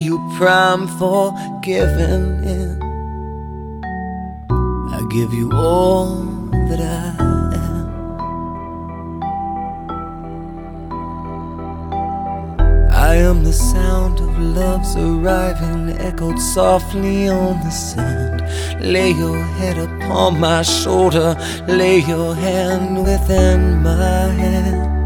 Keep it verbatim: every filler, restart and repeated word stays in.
you prime for giving in. I give you all that I am. I am the sound of love's arriving, echoed softly on the sand. Lay your head upon my shoulder, lay your hand within my hand.